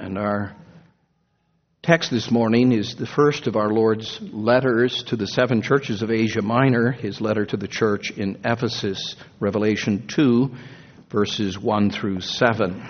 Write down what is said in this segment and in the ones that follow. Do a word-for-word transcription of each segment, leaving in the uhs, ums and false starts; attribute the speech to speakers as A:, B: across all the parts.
A: And our text this morning is the first of our Lord's letters to the seven churches of Asia Minor, his letter to the church in Ephesus, Revelation two, verses one through seven.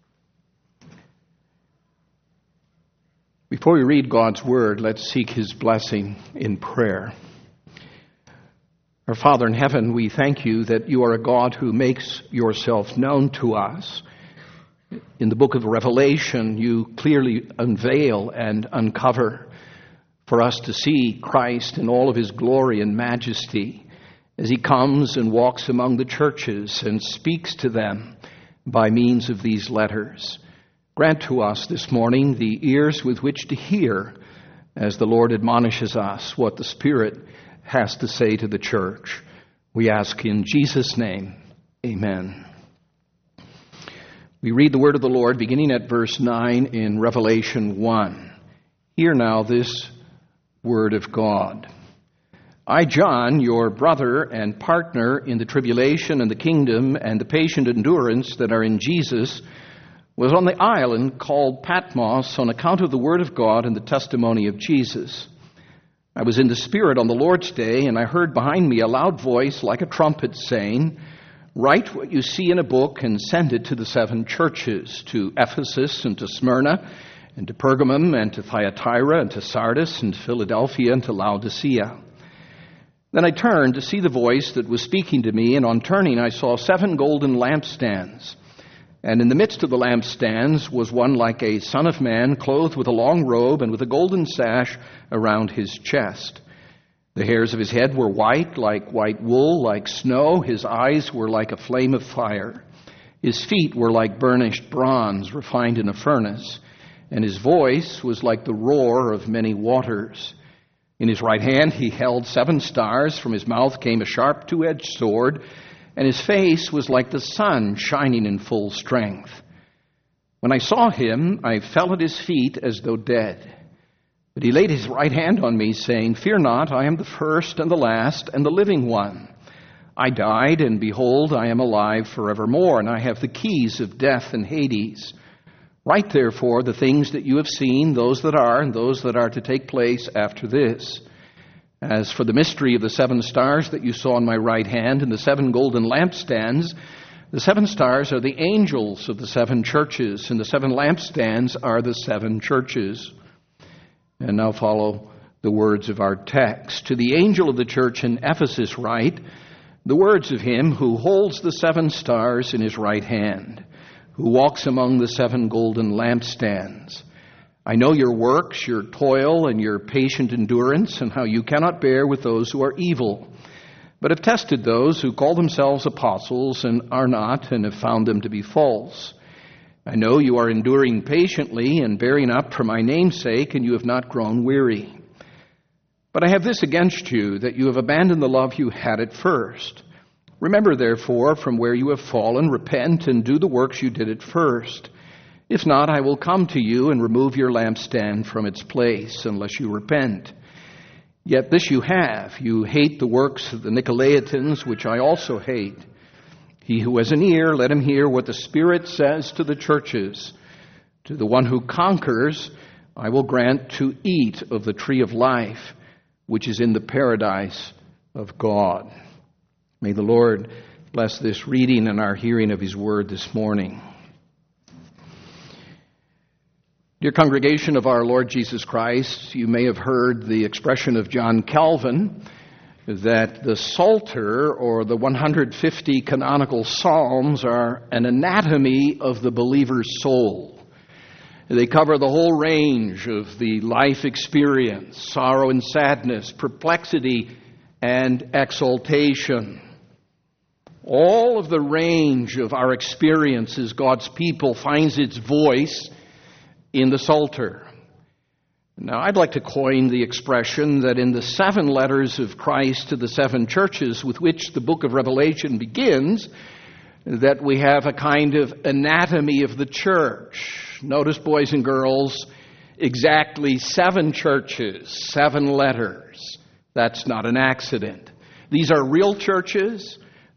A: Before we read God's word, let's seek his blessing in prayer. Our Father in heaven, we thank you that you are a God who makes yourself known to us. In the book of Revelation, you clearly unveil and uncover for us to see Christ in all of his glory and majesty as he comes and walks among the churches and speaks to them by means of these letters. Grant to us this morning the ears with which to hear as the Lord admonishes us what the Spirit has to say to the church. We ask in Jesus' name, amen. We read the word of the Lord beginning at verse nine in Revelation one. Hear now this word of God. I, John, your brother and partner in the tribulation and the kingdom and the patient endurance that are in Jesus, was on the island called Patmos on account of the word of God and the testimony of Jesus. I was in the Spirit on the Lord's day, and I heard behind me a loud voice like a trumpet saying, "Write what you see in a book and send it to the seven churches, to Ephesus and to Smyrna and to Pergamum and to Thyatira and to Sardis and to Philadelphia and to Laodicea." Then I turned to see the voice that was speaking to me, and on turning I saw seven golden lampstands. And in the midst of the lampstands was one like a son of man, clothed with a long robe and with a golden sash around his chest. The hairs of his head were white, like white wool, like snow. His eyes were like a flame of fire. His feet were like burnished bronze refined in a furnace. And his voice was like the roar of many waters. In his right hand he held seven stars. From his mouth came a sharp two-edged sword. And his face was like the sun shining in full strength. When I saw him, I fell at his feet as though dead. But he laid his right hand on me, saying, "Fear not, I am the first and the last and the living one. I died, and behold, I am alive forevermore, and I have the keys of death and Hades. Write therefore the things that you have seen, those that are, and those that are to take place after this. As for the mystery of the seven stars that you saw in my right hand and the seven golden lampstands, the seven stars are the angels of the seven churches, and the seven lampstands are the seven churches." And now follow the words of our text. "To the angel of the church in Ephesus write, the words of him who holds the seven stars in his right hand, who walks among the seven golden lampstands. I know your works, your toil, and your patient endurance, and how you cannot bear with those who are evil, but have tested those who call themselves apostles and are not, and have found them to be false. I know you are enduring patiently and bearing up for my name's sake, and you have not grown weary. But I have this against you, that you have abandoned the love you had at first. Remember, therefore, from where you have fallen, repent and do the works you did at first. If not, I will come to you and remove your lampstand from its place, unless you repent. Yet this you have, you hate the works of the Nicolaitans, which I also hate. He who has an ear, let him hear what the Spirit says to the churches. To the one who conquers, I will grant to eat of the tree of life, which is in the paradise of God." May the Lord bless this reading and our hearing of his word this morning. Dear congregation of our Lord Jesus Christ, you may have heard the expression of John Calvin that the Psalter, or the one hundred fifty canonical psalms, are an anatomy of the believer's soul. They cover the whole range of the life experience, sorrow and sadness, perplexity and exaltation. All of the range of our experience as God's people finds its voice in the Psalter. Now, I'd like to coin the expression that in the seven letters of Christ to the seven churches with which the book of Revelation begins, that we have a kind of anatomy of the church. Notice, boys and girls, exactly seven churches, seven letters. That's not an accident. These are real churches.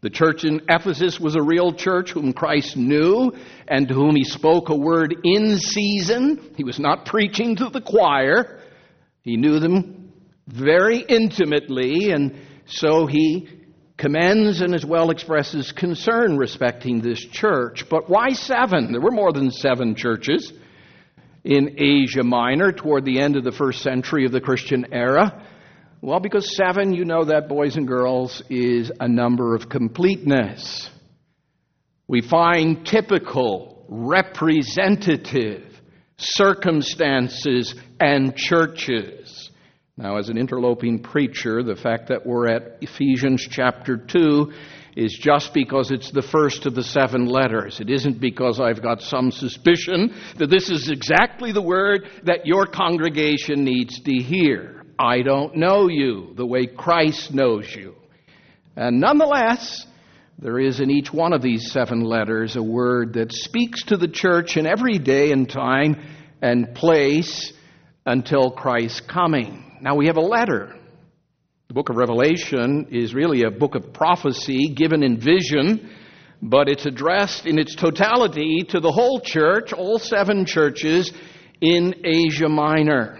A: The church in Ephesus was a real church whom Christ knew and to whom he spoke a word in season. He was not preaching to the choir. He knew them very intimately, and so he commends and as well expresses concern respecting this church. But why seven? There were more than seven churches in Asia Minor toward the end of the first century of the Christian era. Well, because seven, you know that, boys and girls, is a number of completeness. We find typical, representative circumstances and churches. Now, as an interloping preacher, the fact that we're at Ephesians chapter two is just because it's the first of the seven letters. It isn't because I've got some suspicion that this is exactly the word that your congregation needs to hear. I don't know you the way Christ knows you. And nonetheless, there is in each one of these seven letters a word that speaks to the church in every day and time and place until Christ's coming. Now we have a letter. The book of Revelation is really a book of prophecy given in vision, but it's addressed in its totality to the whole church, all seven churches in Asia Minor.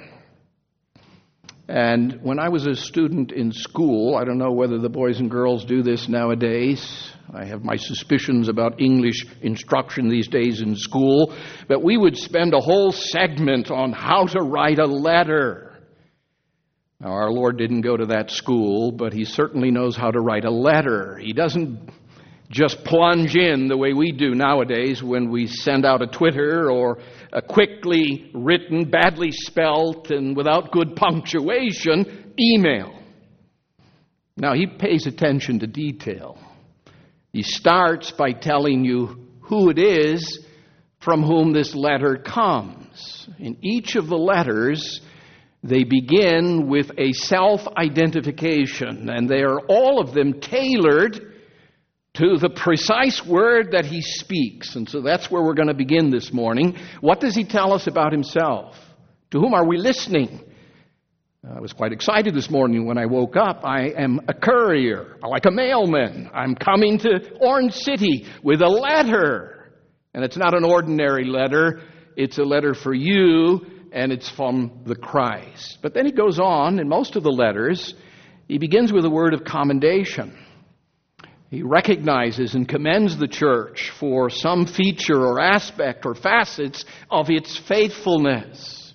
A: And when I was a student in school, I don't know whether the boys and girls do this nowadays. I have my suspicions about English instruction these days in school, but we would spend a whole segment on how to write a letter. Now, our Lord didn't go to that school, but he certainly knows how to write a letter. He doesn't just plunge in the way we do nowadays when we send out a Twitter or a quickly written, badly spelt, and without good punctuation email. Now, he pays attention to detail. He starts by telling you who it is from whom this letter comes. In each of the letters, they begin with a self-identification, and they are all of them tailored to the precise word that he speaks. And so that's where we're going to begin this morning. What does he tell us about himself? To whom are we listening? I was quite excited this morning when I woke up. I am a courier, like a mailman. I'm coming to Orange City with a letter. And it's not an ordinary letter. It's a letter for you, and it's from the Christ. But then he goes on, in most of the letters, he begins with a word of commendation. He recognizes and commends the church for some feature or aspect or facets of its faithfulness.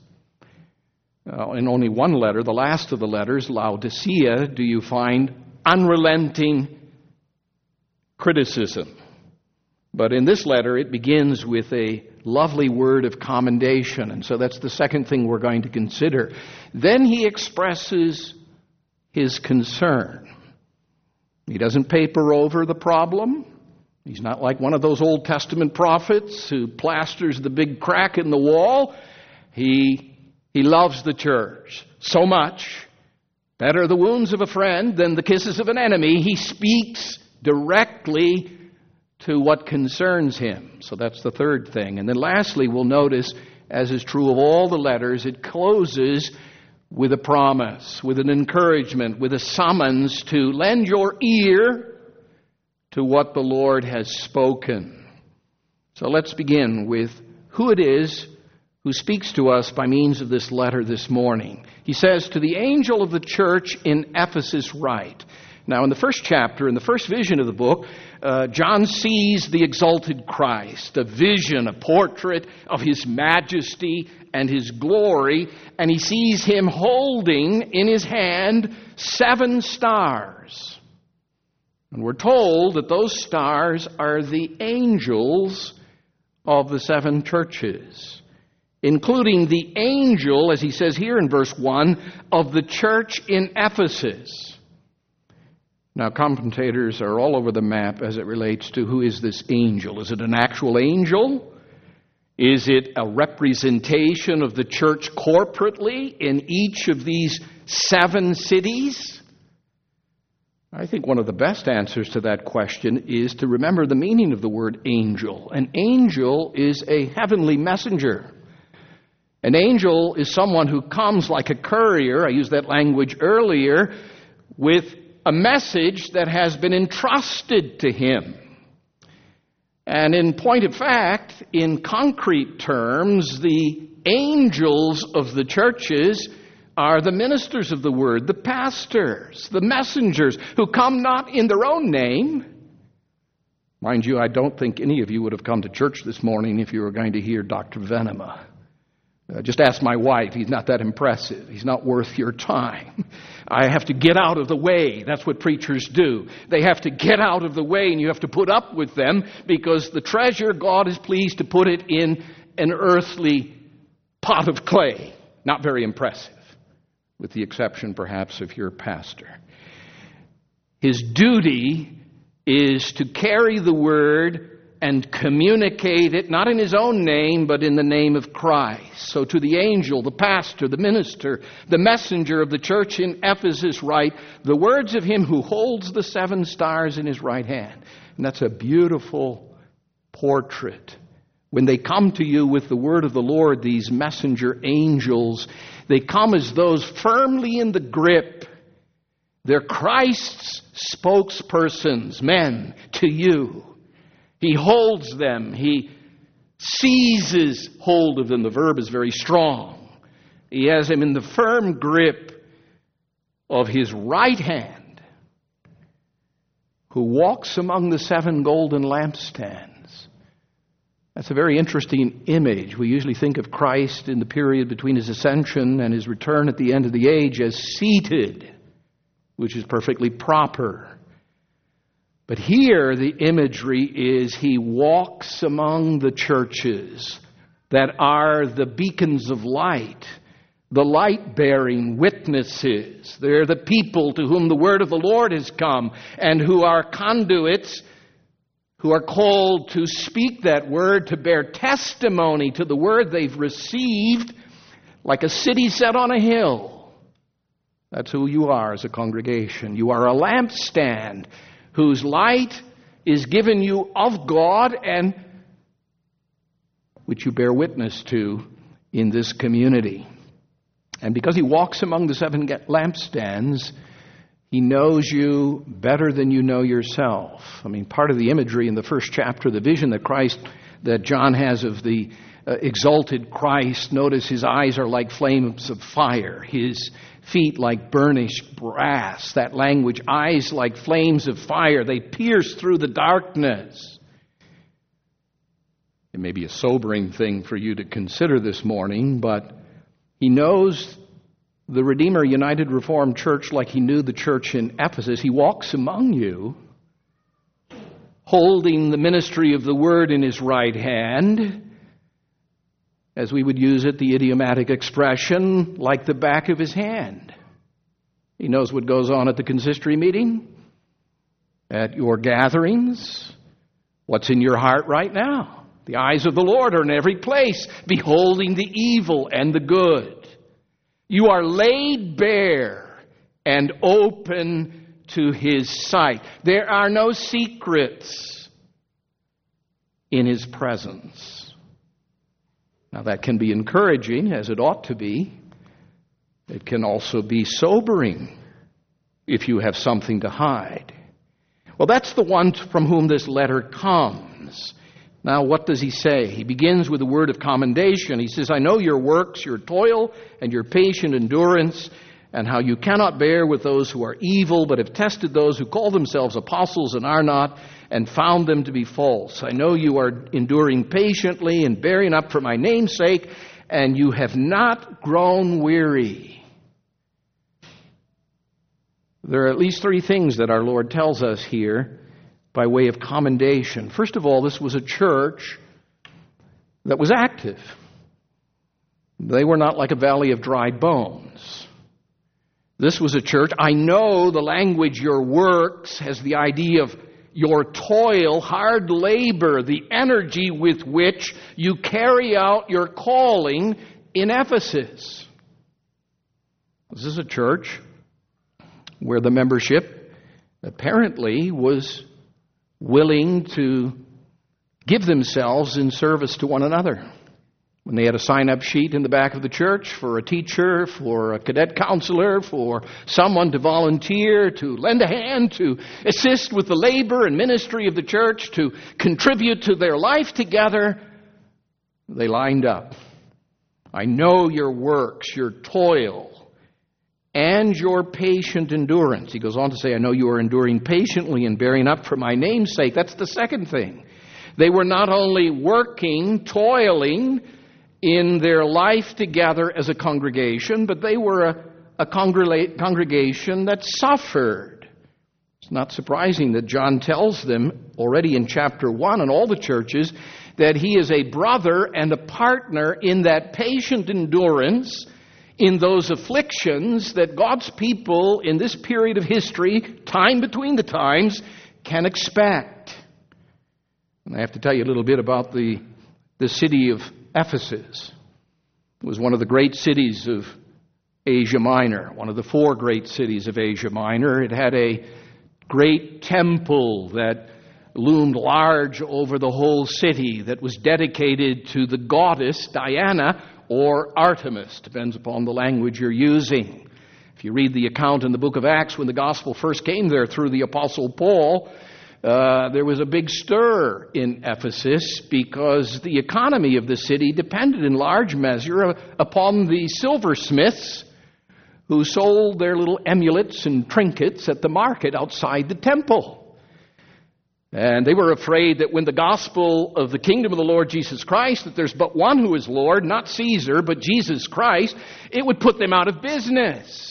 A: Uh, in only one letter, the last of the letters, Laodicea, do you find unrelenting criticism. But in this letter, it begins with a lovely word of commendation. And so that's the second thing we're going to consider. Then he expresses his concern. He doesn't paper over the problem. He's not like one of those Old Testament prophets who plasters the big crack in the wall. He, he loves the church so much. Better the wounds of a friend than the kisses of an enemy. He speaks directly to what concerns him. So that's the third thing. And then lastly, we'll notice, as is true of all the letters, it closes with a promise, with an encouragement, with a summons to lend your ear to what the Lord has spoken. So let's begin with who it is who speaks to us by means of this letter this morning. He says, "To the angel of the church in Ephesus write." Now, in the first chapter, in the first vision of the book, uh, John sees the exalted Christ, a vision, a portrait of his majesty and his glory, and he sees him holding in his hand seven stars. And we're told that those stars are the angels of the seven churches, including the angel, as he says here in verse one, of the church in Ephesus. Now, commentators are all over the map as it relates to who is this angel. Is it an actual angel? Is it a representation of the church corporately in each of these seven cities? I think one of the best answers to that question is to remember the meaning of the word angel. An angel is a heavenly messenger. An angel is someone who comes like a courier, I used that language earlier, with a message that has been entrusted to him. And in point of fact, in concrete terms, the angels of the churches are the ministers of the word, the pastors, the messengers, who come not in their own name. Mind you, I don't think any of you would have come to church this morning if you were going to hear Doctor Venema. Uh, just ask my wife. He's not that impressive. He's not worth your time. I have to get out of the way. That's what preachers do. They have to get out of the way, and you have to put up with them, because the treasure, God is pleased to put it in an earthly pot of clay. Not very impressive, with the exception perhaps of your pastor. His duty is to carry the word and communicate it, not in his own name, but in the name of Christ. So to the angel, the pastor, the minister, the messenger of the church in Ephesus write the words of him who holds the seven stars in his right hand. And that's a beautiful portrait. When they come to you with the word of the Lord, these messenger angels, they come as those firmly in the grip. They're Christ's spokespersons, men, to you. He holds them. He seizes hold of them. The verb is very strong. He has them in the firm grip of his right hand, who walks among the seven golden lampstands. That's a very interesting image. We usually think of Christ in the period between his ascension and his return at the end of the age as seated, which is perfectly proper. But here the imagery is he walks among the churches that are the beacons of light, the light-bearing witnesses. They're the people to whom the word of the Lord has come, and who are conduits, who are called to speak that word, to bear testimony to the word they've received, like a city set on a hill. That's who you are as a congregation. You are a lampstand whose light is given you of God, and which you bear witness to in this community. And because he walks among the seven lampstands, he knows you better than you know yourself. I mean, part of the imagery in the first chapter, the vision that Christ, that John has of the uh, exalted Christ, notice his eyes are like flames of fire, his feet like burnished brass. That language, eyes like flames of fire, they pierce through the darkness. It may be a sobering thing for you to consider this morning, but he knows the Redeemer United Reformed Church like he knew the church in Ephesus. He walks among you, holding the ministry of the word in his right hand, as we would use it, the idiomatic expression, like the back of his hand. He knows what goes on at the consistory meeting, at your gatherings, what's in your heart right now. The eyes of the Lord are in every place, beholding the evil and the good. You are laid bare and open to his sight. There are no secrets in his presence. Now, that can be encouraging, as it ought to be. It can also be sobering if you have something to hide. Well, that's the one from whom this letter comes. Now, what does he say? He begins with a word of commendation. He says, I know your works, your toil, and your patient endurance, and how you cannot bear with those who are evil, but have tested those who call themselves apostles and are not, and found them to be false. I know you are enduring patiently and bearing up for my name's sake, and you have not grown weary. There are at least three things that our Lord tells us here by way of commendation. First of all, this was a church that was active. They were not like a valley of dry bones. This was a church. I know the language, your works, has the idea of your toil, hard labor, the energy with which you carry out your calling in Ephesus. This is a church where the membership apparently was willing to give themselves in service to one another. When they had a sign-up sheet in the back of the church for a teacher, for a cadet counselor, for someone to volunteer, to lend a hand, to assist with the labor and ministry of the church, to contribute to their life together, they lined up. I know your works, your toil, and your patient endurance. He goes on to say, I know you are enduring patiently and bearing up for my name's sake. That's the second thing. They were not only working, toiling in their life together as a congregation, but they were a, a congrega- congregation that suffered. It's not surprising that John tells them already in chapter one in all the churches that he is a brother and a partner in that patient endurance in those afflictions that God's people in this period of history, time between the times, can expect. And I have to tell you a little bit about the, the city of Ephesus. It was one of the great cities of Asia Minor, one of the four great cities of Asia Minor. It had a great temple that loomed large over the whole city that was dedicated to the goddess Diana or Artemis, depends upon the language you're using. If you read the account in the book of Acts when the gospel first came there through the apostle Paul, Uh, there was a big stir in Ephesus because the economy of the city depended in large measure upon the silversmiths who sold their little amulets and trinkets at the market outside the temple. And they were afraid that when the gospel of the kingdom of the Lord Jesus Christ, that there's but one who is Lord, not Caesar, but Jesus Christ, it would put them out of business.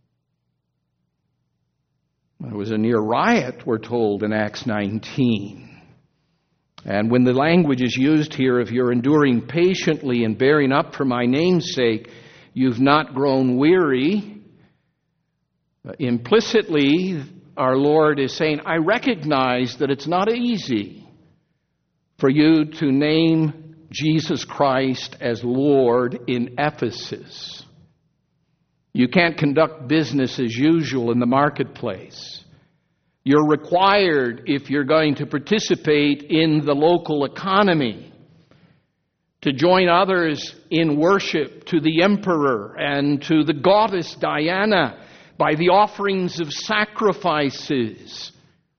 A: There was a near riot, we're told, in Acts nineteen. And when the language is used here of you're enduring patiently and bearing up for my name's sake, you've not grown weary, uh, implicitly our Lord is saying, I recognize that it's not easy for you to name Jesus Christ as Lord in Ephesus. You can't conduct business as usual in the marketplace. You're required, if you're going to participate in the local economy, to join others in worship to the emperor and to the goddess Diana by the offerings of sacrifices.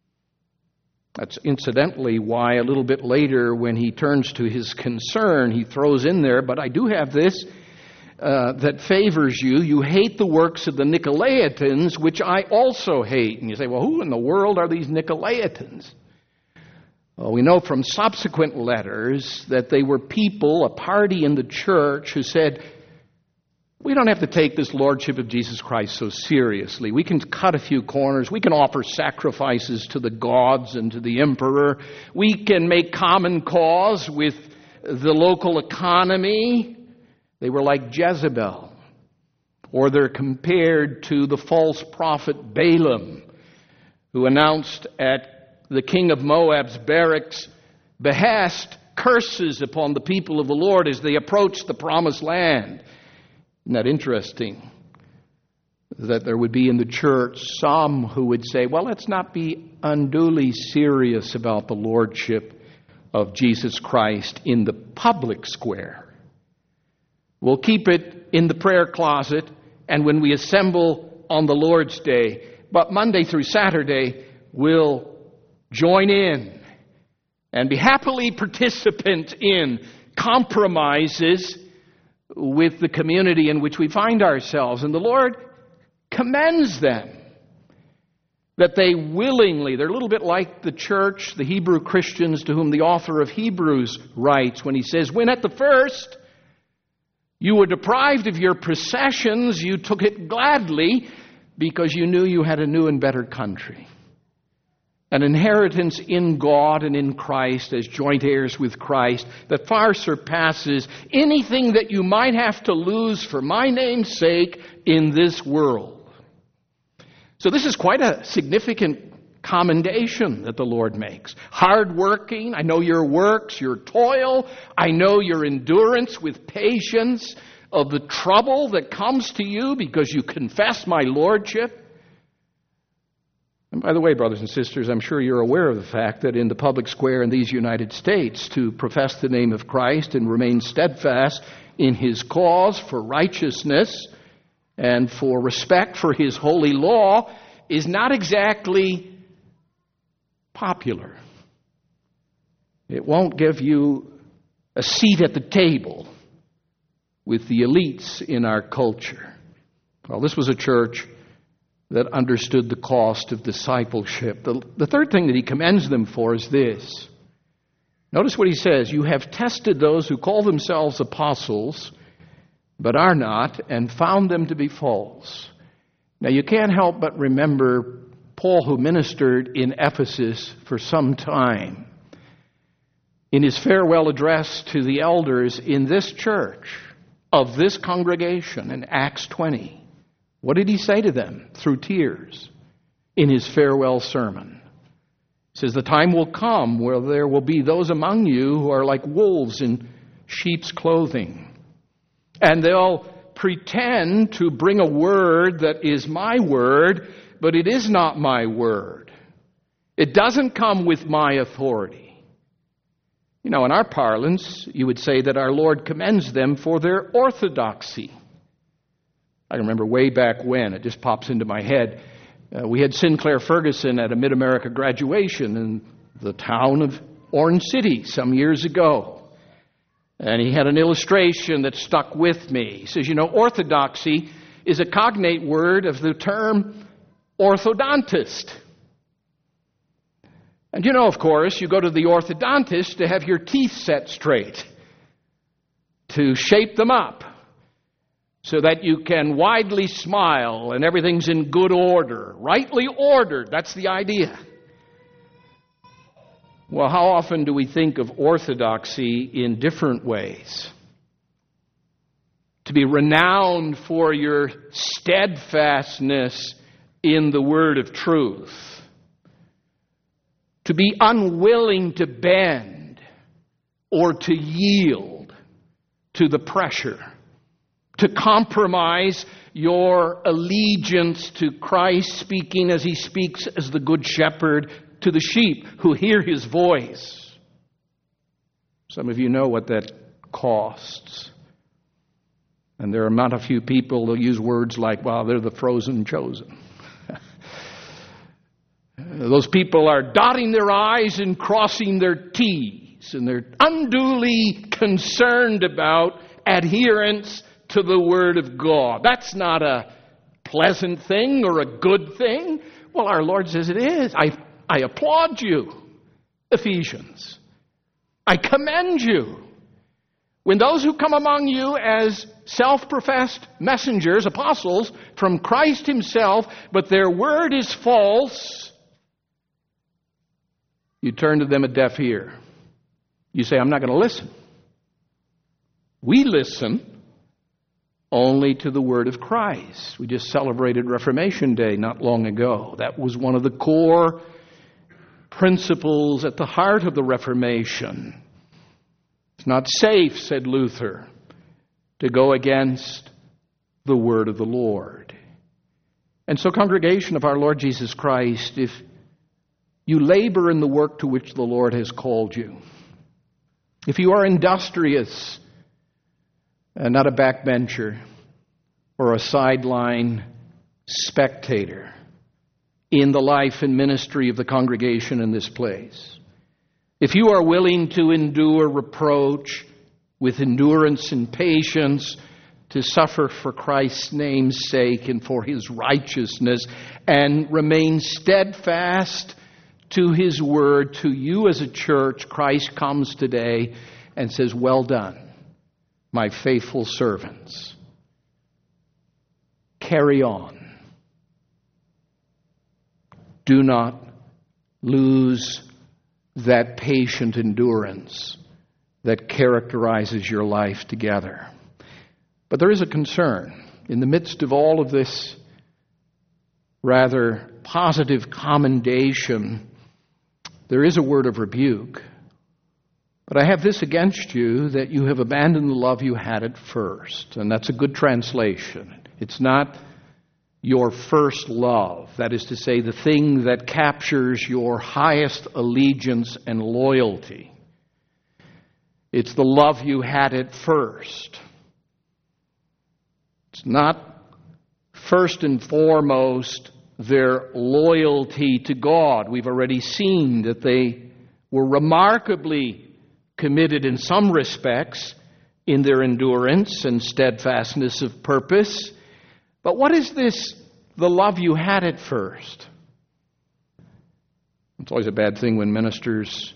A: That's incidentally why a little bit later when he turns to his concern, he throws in there, but I do have this, Uh, that favors you. You hate the works of the Nicolaitans, which I also hate. And you say, well, who in the world are these Nicolaitans? Well, we know from subsequent letters that they were people, a party in the church, who said, we don't have to take this lordship of Jesus Christ so seriously. We can cut a few corners. We can offer sacrifices to the gods and to the emperor. We can make common cause with the local economy. They were like Jezebel, or they're compared to the false prophet Balaam, who announced at the king of Moab's Barak's behest curses upon the people of the Lord as they approached the promised land. Isn't that interesting? That there would be in the church some who would say, well, let's not be unduly serious about the lordship of Jesus Christ in the public square. We'll keep it in the prayer closet and when we assemble on the Lord's Day. But Monday through Saturday, we'll join in and be happily participant in compromises with the community in which we find ourselves. And the Lord commends them that they willingly, they're a little bit like the church, the Hebrew Christians to whom the author of Hebrews writes when he says, when at the first you were deprived of your possessions, you took it gladly because you knew you had a new and better country. An inheritance in God and in Christ as joint heirs with Christ that far surpasses anything that you might have to lose for my name's sake in this world. So this is quite a significant commendation that the Lord makes. Hardworking, I know your works, your toil, I know your endurance with patience of the trouble that comes to you because you confess my lordship. I And by the way, brothers and sisters, I'm sure you're aware of the fact that in the public square in these United States, to profess the name of Christ and remain steadfast in his cause for righteousness and for respect for his holy law is not exactly popular. It won't give you a seat at the table with the elites in our culture. Well, this was a church that understood the cost of discipleship. The, the third thing that he commends them for is this. Notice what he says. You have tested those who call themselves apostles, but are not, and found them to be false. Now, you can't help but remember Paul, who ministered in Ephesus for some time. In his farewell address to the elders in this church, of this congregation in Acts twenty, what did he say to them through tears in his farewell sermon? He says, the time will come where there will be those among you who are like wolves in sheep's clothing. And they'll pretend to bring a word that is my word, but it is not my word. It doesn't come with my authority. You know, in our parlance, you would say that our Lord commends them for their orthodoxy. I remember way back when, it just pops into my head, uh, we had Sinclair Ferguson at a Mid-America graduation in the town of Orange City some years ago. And he had an illustration that stuck with me. He says, you know, orthodoxy is a cognate word of the term orthodontist. And you know, of course, you go to the orthodontist to have your teeth set straight, to shape them up, so that you can widely smile and everything's in good order, rightly ordered. That's the idea. Well, how often do we think of orthodoxy in different ways? To be renowned for your steadfastness in the word of truth. To be unwilling to bend or to yield to the pressure. To compromise your allegiance to Christ, speaking as he speaks as the good shepherd to the sheep who hear his voice. Some of you know what that costs. And there are not a few people who use words like, well, they're the frozen chosen. Those people are dotting their I's and crossing their T's, and they're unduly concerned about adherence to the Word of God. That's not a pleasant thing or a good thing. Well, our Lord says it is. I, I applaud you, Ephesians. I commend you. When those who come among you as self-professed messengers, apostles, from Christ himself, but their word is false, you turn to them a deaf ear. You say, I'm not going to listen. We listen only to the word of Christ. We just celebrated Reformation Day not long ago. That was one of the core principles at the heart of the Reformation. It's not safe, said Luther, to go against the word of the Lord. And so, congregation of our Lord Jesus Christ, if you labor in the work to which the Lord has called you, if you are industrious and not a backbencher or a sideline spectator in the life and ministry of the congregation in this place, if you are willing to endure reproach with endurance and patience, to suffer for Christ's name's sake and for his righteousness, and remain steadfast to his word, to you as a church, Christ comes today and says, well done, my faithful servants. Carry on. Do not lose that patient endurance that characterizes your life together. But there is a concern. In the midst of all of this rather positive commendation, there is a word of rebuke. But I have this against you, that you have abandoned the love you had at first. And that's a good translation. It's not your first love. That is to say, the thing that captures your highest allegiance and loyalty. It's the love you had at first. It's not first and foremost their loyalty to God. We've already seen that they were remarkably committed in some respects in their endurance and steadfastness of purpose. But what is this, the love you had at first? It's always a bad thing when ministers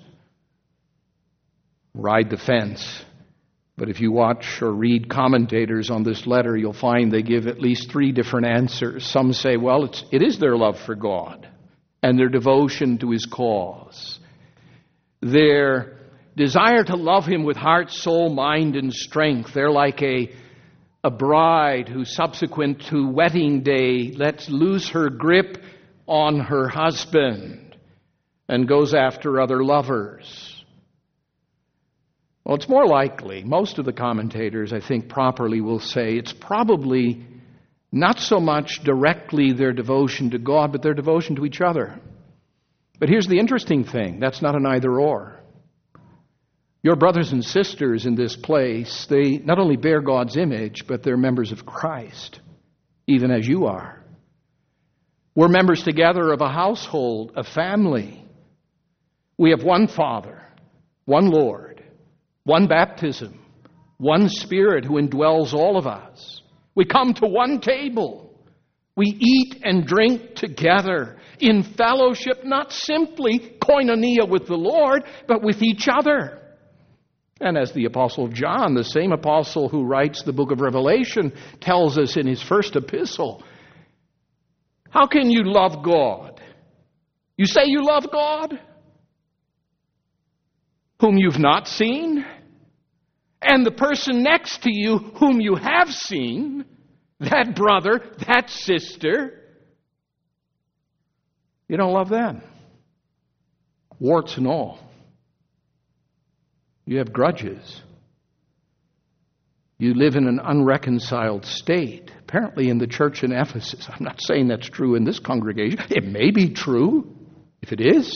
A: ride the fence. But if you watch or read commentators on this letter, you'll find they give at least three different answers. Some say, well, it's, it is their love for God and their devotion to His cause. Their desire to love Him with heart, soul, mind, and strength. They're like a A bride who, subsequent to wedding day, lets loose her grip on her husband and goes after other lovers. Well, it's more likely, most of the commentators, I think, properly will say, it's probably not so much directly their devotion to God, but their devotion to each other. But here's the interesting thing, that's not an either-or. Your brothers and sisters in this place, they not only bear God's image, but they're members of Christ, even as you are. We're members together of a household, a family. We have one Father, one Lord, one baptism, one Spirit who indwells all of us. We come to one table. We eat and drink together in fellowship, not simply koinonia with the Lord, but with each other. And as the Apostle John, the same apostle who writes the book of Revelation, tells us in his first epistle, how can you love God? You say you love God, whom you've not seen, and the person next to you whom you have seen, that brother, that sister, you don't love them. Warts and all. You have grudges. You live in an unreconciled state. Apparently in the church in Ephesus. I'm not saying that's true in this congregation. It may be true. If it is,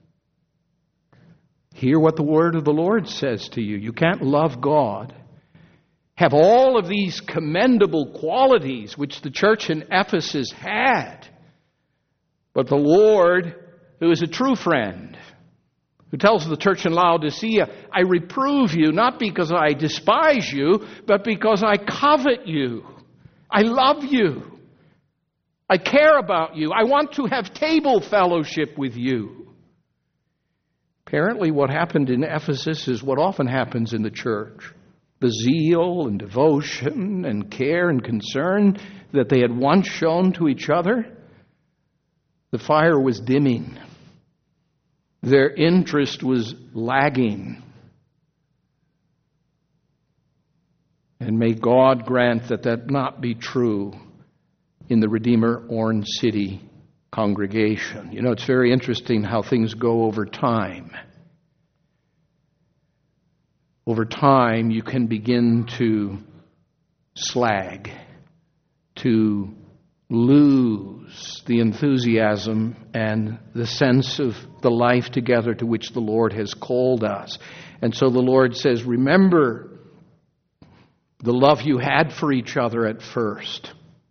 A: hear what the word of the Lord says to you. You can't love God, have all of these commendable qualities which the church in Ephesus had, but the Lord, who is a true friend, who tells the church in Laodicea, I reprove you not because I despise you, but because I covet you. I love you. I care about you. I want to have table fellowship with you. Apparently what happened in Ephesus is what often happens in the church. The zeal and devotion and care and concern that they had once shown to each other, the fire was dimming. Their interest was lagging. And may God grant that that not be true in the Redeemer Orange City congregation. You know, it's very interesting how things go over time. Over time, you can begin to slag, to lose the enthusiasm and the sense of the life together to which the Lord has called us. And so the Lord says, remember the love you had for each other at first.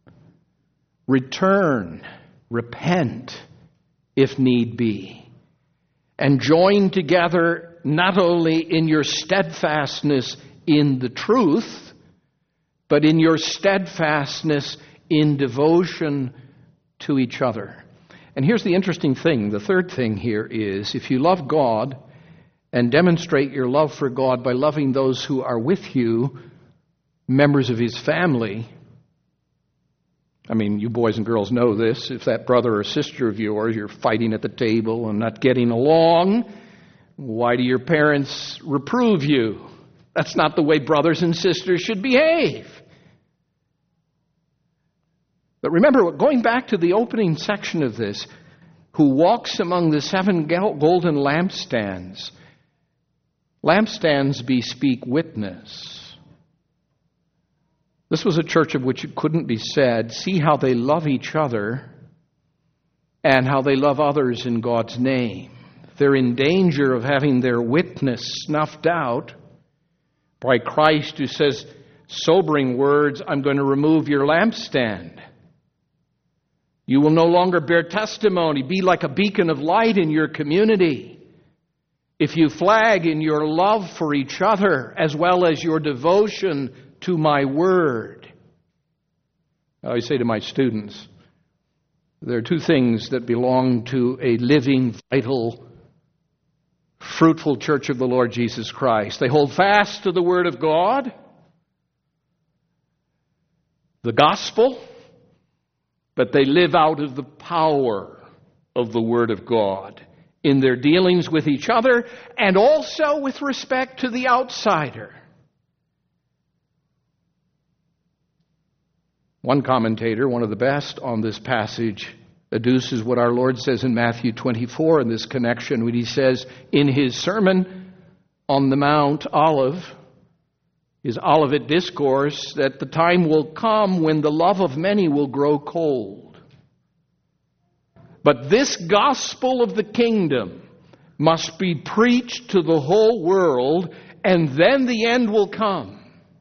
A: Return, repent, if need be, and join together not only in your steadfastness in the truth, but in your steadfastness in devotion to each other. And here's the interesting thing. The third thing here is, if you love God and demonstrate your love for God by loving those who are with you, members of His family, I mean, you boys and girls know this. If that brother or sister of yours, you're fighting at the table and not getting along, why do your parents reprove you? That's not the way brothers and sisters should behave. But remember, going back to the opening section of this, who walks among the seven golden lampstands. Lampstands bespeak witness. This was a church of which it couldn't be said, see how they love each other and how they love others in God's name. They're in danger of having their witness snuffed out by Christ, who says sobering words, I'm going to remove your lampstand. You will no longer bear testimony. Be like a beacon of light in your community. If you flag in your love for each other as well as your devotion to my word. I say to my students, there are two things that belong to a living, vital, fruitful church of the Lord Jesus Christ. They hold fast to the word of God, the gospel, but they live out of the power of the word of God in their dealings with each other and also with respect to the outsider. One commentator, one of the best on this passage, adduces what our Lord says in Matthew twenty-four in this connection when he says in his Sermon on the Mount Olive, his Olivet Discourse, that the time will come when the love of many will grow cold. But this gospel of the kingdom must be preached to the whole world, and then the end will come.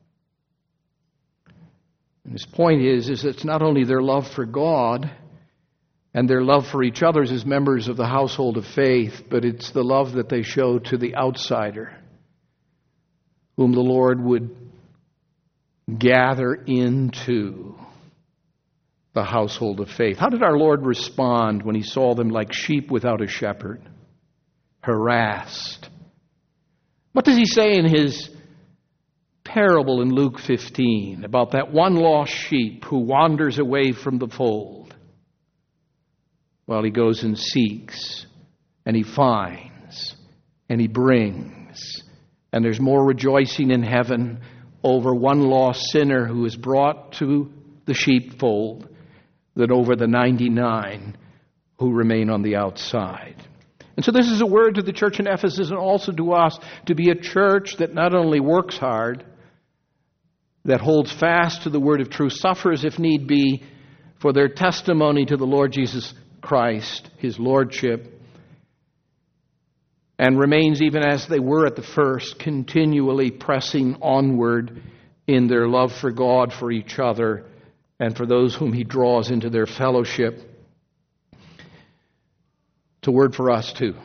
A: And his point is, is it's not only their love for God and their love for each other as members of the household of faith, but it's the love that they show to the outsider, whom the Lord would gather into the household of faith. How did our Lord respond when he saw them like sheep without a shepherd, harassed? What does he say in his parable in Luke fifteen about that one lost sheep who wanders away from the fold? Well, he goes and seeks, and he finds, and he brings. And there's more rejoicing in heaven over one lost sinner who is brought to the sheepfold than over the ninety-nine who remain on the outside. And so this is a word to the church in Ephesus and also to us, to be a church that not only works hard, that holds fast to the word of truth, suffers if need be for their testimony to the Lord Jesus Christ, his lordship, and remains even as they were at the first, continually pressing onward in their love for God, for each other, and for those whom he draws into their fellowship. It's a word for us too.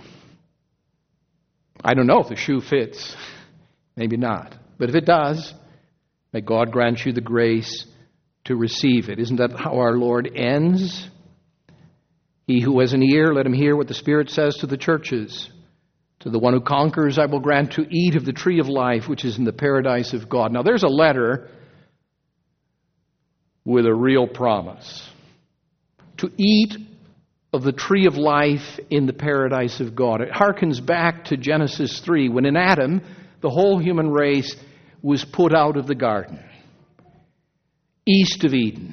A: I don't know if the shoe fits. Maybe not. But if it does, may God grant you the grace to receive it. Isn't that how our Lord ends? He who has an ear, let him hear what the Spirit says to the churches. To the one who conquers, I will grant to eat of the tree of life, which is in the paradise of God. Now, there's a letter with a real promise. To eat of the tree of life in the paradise of God. It harkens back to Genesis three, when in Adam, the whole human race was put out of the garden, east of Eden,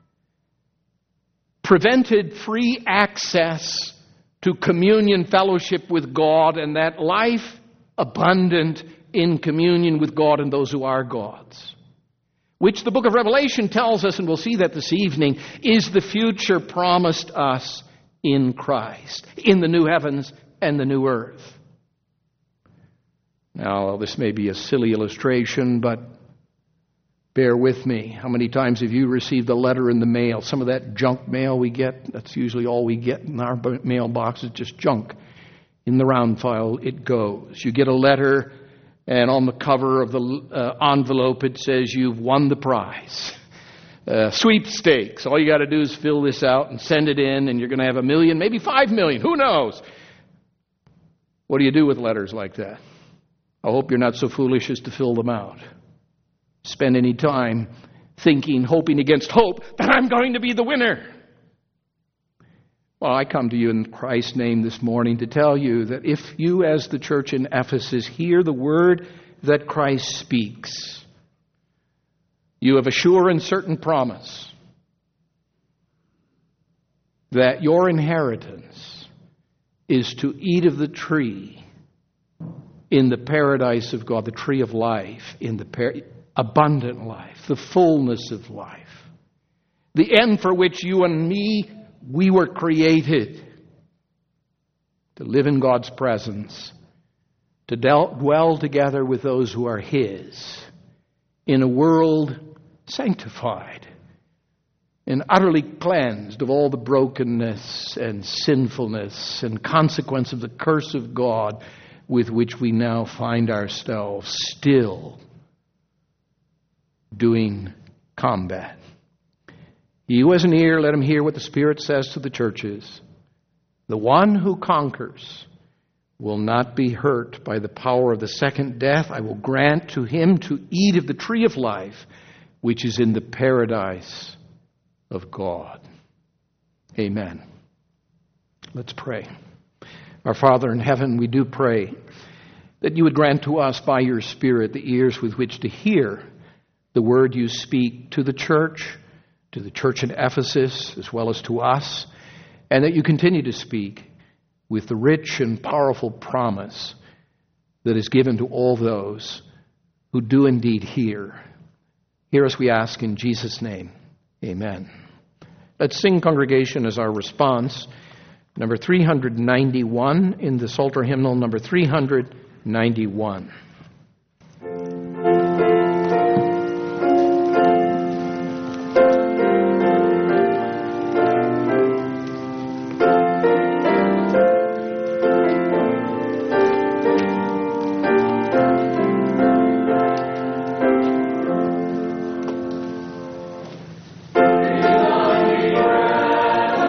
A: prevented free access to communion, fellowship with God, and that life abundant in communion with God and those who are God's, which the book of Revelation tells us, and we'll see that this evening, is the future promised us in Christ, in the new heavens and the new earth. Now, this may be a silly illustration, but bear with me. How many times have you received a letter in the mail? Some of that junk mail we get, that's usually all we get in our mailbox, is just junk. In the round file it goes. You get a letter, and on the cover of the uh, envelope it says you've won the prize. Uh, sweepstakes. All you got to do is fill this out and send it in, and you're going to have a million, maybe five million. Who knows? What do you do with letters like that? I hope you're not so foolish as to fill them out. Spend any time thinking, hoping against hope, that I'm going to be the winner. Well, I come to you in Christ's name this morning to tell you that if you, as the church in Ephesus, hear the word that Christ speaks, you have a sure and certain promise that your inheritance is to eat of the tree in the paradise of God, the tree of life in the par- abundant life, the fullness of life, the end for which you and me, we were created to live in God's presence, to dwell together with those who are His, in a world sanctified and utterly cleansed of all the brokenness and sinfulness and consequence of the curse of God with which we now find ourselves still doing combat. He who has an ear, let him hear what the Spirit says to the churches. The one who conquers will not be hurt by the power of the second death. I will grant to him to eat of the tree of life, which is in the paradise of God. Amen. Let's pray. Our Father in heaven, we do pray that you would grant to us by your Spirit the ears with which to hear the word you speak to the church, to the church in Ephesus, as well as to us, and that you continue to speak with the rich and powerful promise that is given to all those who do indeed hear. Hear us, we ask, in Jesus' name. Amen. Let's sing, congregation, as our response. Number three hundred ninety-one in the Psalter hymnal, number three hundred ninety-one.